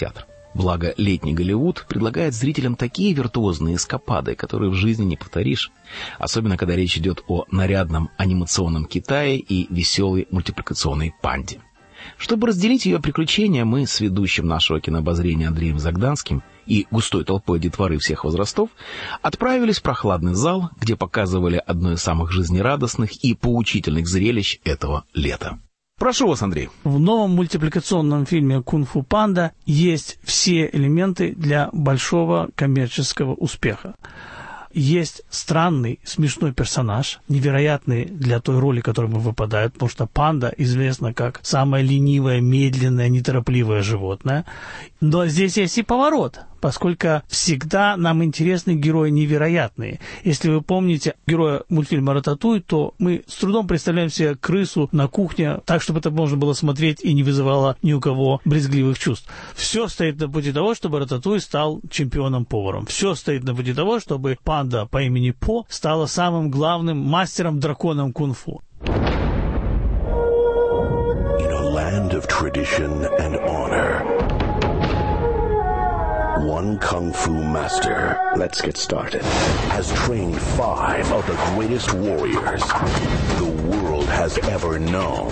кинотеатр. Благо, летний Голливуд предлагает зрителям такие виртуозные эскапады, которые в жизни не повторишь. Особенно, когда речь идет о нарядном анимационном Китае и веселой мультипликационной панде. Чтобы разделить ее приключения, мы с ведущим нашего кинообозрения Андреем Загданским и густой толпой детворы всех возрастов отправились в прохладный зал, где показывали одно из самых жизнерадостных и поучительных зрелищ этого лета. Прошу вас, Андрей. В новом мультипликационном фильме «Кунг-фу панда» есть все элементы для большого коммерческого успеха. Есть странный, смешной персонаж, невероятный для той роли, которую ему выпадает, потому что панда известна как самое ленивое, медленное, неторопливое животное. Но здесь есть и поворот, поскольку всегда нам интересны герои невероятные. Если вы помните героя мультфильма «Рататуй», то мы с трудом представляем себе крысу на кухне так, чтобы это можно было смотреть и не вызывало ни у кого брезгливых чувств. Все стоит на пути того, чтобы Рататуй стал чемпионом-поваром. Все стоит на пути того, чтобы панда по имени По стала самым главным мастером-драконом кунг-фу. In a land of tradition and honor, one Kung Fu master, let's get started, has trained 5 of the greatest warriors the world has ever known.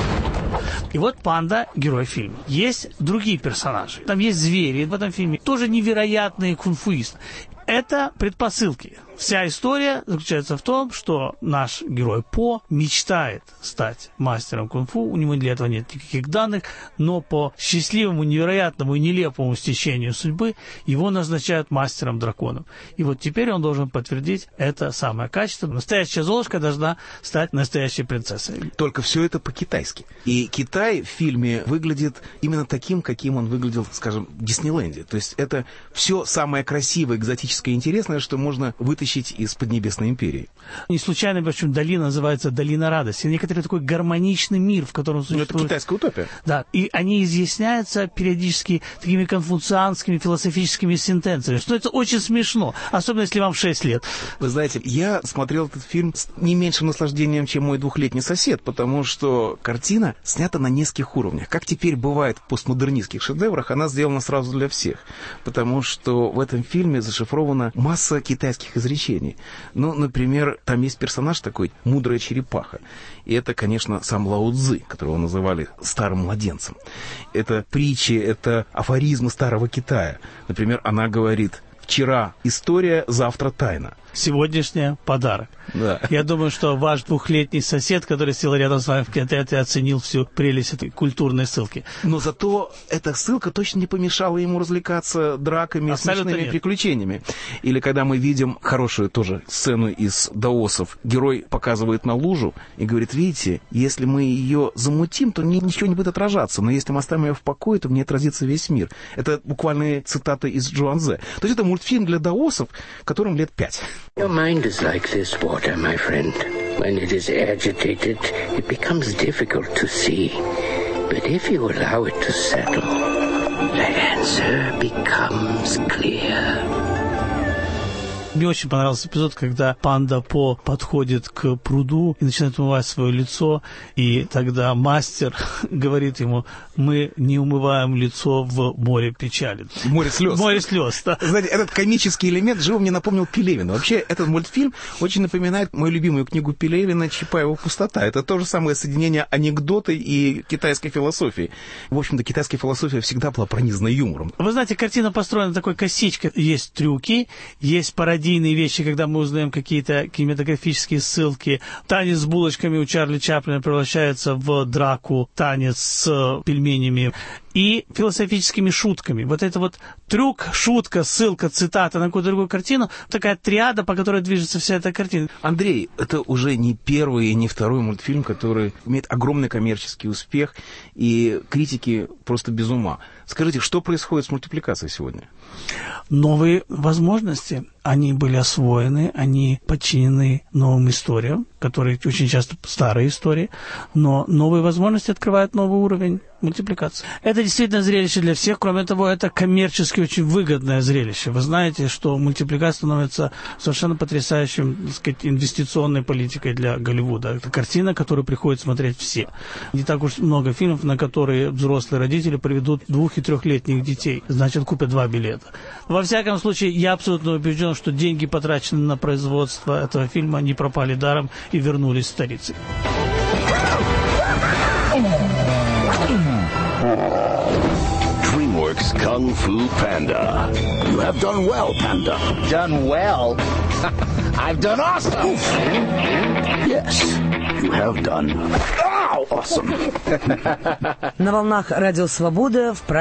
И вот панда – герой фильма. Есть другие персонажи. Там есть звери в этом фильме, тоже невероятные кунг-фуисты. Это предпосылки. Вся история заключается в том, что наш герой По мечтает стать мастером кунг-фу. У него для этого нет никаких данных, но по счастливому, невероятному и нелепому стечению судьбы его назначают мастером-драконом. И вот теперь он должен подтвердить это самое качество. Настоящая Золушка должна стать настоящей принцессой. Только все это по-китайски. И Китай в фильме выглядит именно таким, каким он выглядел, скажем, в Диснейленде. То есть это все самое красивое, экзотическое и интересное, что можно вытащить из Поднебесной империи. Не случайно, почему долина называется Долина радости. Некоторый такой гармоничный мир, в котором существует... Это китайская утопия. Да, и они изъясняются периодически такими конфуцианскими философическими сентенциями, что это очень смешно, особенно если вам 6 лет. Вы знаете, я смотрел этот фильм с не меньшим наслаждением, чем мой 2-летний сосед, потому что картина снята на нескольких уровнях. Как теперь бывает в постмодернистских шедеврах, она сделана сразу для всех. Потому что в этом фильме зашифрована масса китайских изречений. Ну, например, там есть персонаж такой, мудрая черепаха. И это, конечно, сам Лао Цзы, которого называли старым младенцем. Это притчи, это афоризмы старого Китая. Например, она говорит: «Вчера история, завтра тайна». Сегодняшняя — подарок. Да. Я думаю, что ваш 2-летний сосед, который сидел рядом с вами в кинотеатре, оценил всю прелесть этой культурной ссылки. Но зато эта ссылка точно не помешала ему развлекаться драками, смешными приключениями. Или когда мы видим хорошую тоже сцену из даосов, герой показывает на лужу и говорит: видите, если мы ее замутим, то ничего не будет отражаться, но если мы оставим ее в покое, то в ней отразится весь мир. Это буквальные цитаты из Джуанзе. То есть это мультфильм для даосов, которым лет 5. Your mind is like this water, my friend. When it is agitated, it becomes difficult to see. But if you allow it to settle, the answer becomes clear. Мне очень понравился эпизод, когда панда По подходит к пруду и начинает умывать свое лицо, и тогда мастер говорит ему: мы не умываем лицо в море печали. Море слез. Море слез, да. Знаете, этот комический элемент живо мне напомнил Пелевина. Вообще, этот мультфильм очень напоминает мою любимую книгу Пелевина «Чапаева пустота». Это то же самое соединение анекдота и китайской философии. В общем-то, китайская философия всегда была пронизана юмором. Вы знаете, картина построена такой косичкой. Есть трюки, есть пародийные вещи, когда мы узнаем какие-то кинематографические ссылки. Танец с булочками у Чарли Чаплина превращается в драку, танец с пельменями. И философическими шутками. Вот это вот трюк, шутка, ссылка, цитата на какую-то другую картину, такая триада, по которой движется вся эта картина. Андрей, это уже не первый и не второй мультфильм, который имеет огромный коммерческий успех, и критики просто без ума. Скажите, что происходит с мультипликацией сегодня? Новые возможности. Они были освоены, они подчинены новым историям. которые очень часто старые истории, но новые возможности открывают новый уровень мультипликации. Это действительно зрелище для всех. Кроме того, это коммерчески очень выгодное зрелище. Вы знаете, что мультипликация становится совершенно потрясающим, так сказать, инвестиционной политикой для Голливуда. Это картина, которую приходят смотреть все. Не так уж много фильмов, на которые взрослые родители приведут 2- и 3-летних детей. Значит, купят 2 билета. Во всяком случае, я абсолютно убежден, что деньги, потраченные на производство этого фильма, не пропали даром и вернулись старицей. DreamWorks Kung Fu Panda. You have done well, Panda. Done well? I've done awesome! Yes, you have done awesome. На волнах Радио Свобода в